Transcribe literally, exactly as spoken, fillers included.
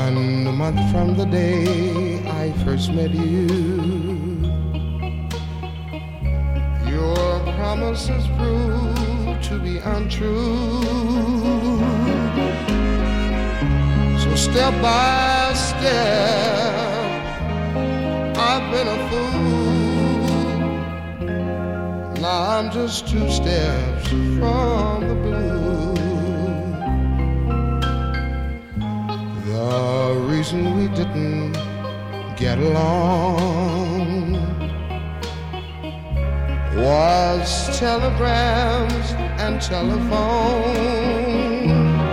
One month from the day I first met you, your promises proved to be untrue. So step by step, I've been a fool. Now I'm just two steps from the blue. The reason we didn't get along was telegrams and telephone.